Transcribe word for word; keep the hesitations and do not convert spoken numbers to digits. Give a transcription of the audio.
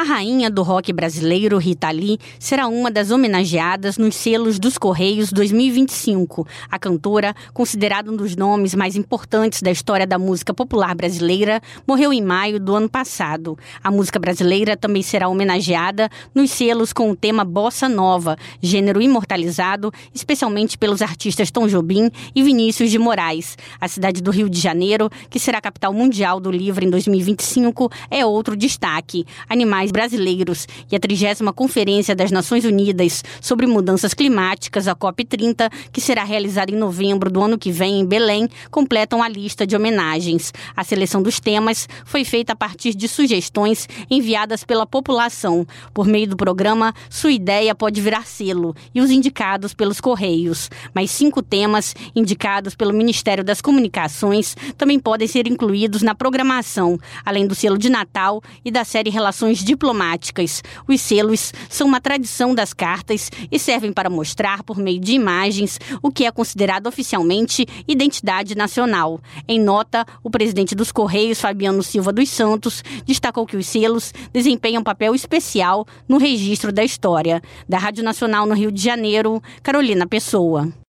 rainha do rock brasileiro, Rita Lee, será uma das homenageadas nos selos dos Correios dois mil e vinte e cinco. A cantora, considerada um dos nomes mais importantes da história da música popular brasileira, morreu em maio do ano passado. A música brasileira também será homenageada nos selos com o tema Bossa Nova, gênero imortalizado especialmente pelos artistas Tom Jobim e Vinícius de Moraes. A cidade do Rio de Janeiro, que será a capital mundial do livro em dois mil e vinte e cinco, é outro destaque. Animais brasileiros e a trigésima Conferência das Nações Unidas sobre Mudanças Climáticas, a COP trinta, que será realizada em novembro do ano que vem em Belém, completam a lista de homenagens. A seleção dos temas foi feita a partir de sugestões enviadas pela população. Por meio do programa, sua ideia pode virar selo e os indicados pelos Correios. Mas cinco temas indicados pelo Ministério das Comunicações também podem ser incluídos na programação, além do selo de Natal e da série Relações Diplomáticas. Os selos são uma tradição das cartas e servem para mostrar, por meio de imagens, o que é considerado oficialmente identidade nacional. Em nota, o presidente dos Correios, Fabiano Silva dos Santos, destacou que os selos desempenham um papel especial no registro da história. Da Rádio Nacional no Rio de Janeiro, Carolina Pessoa.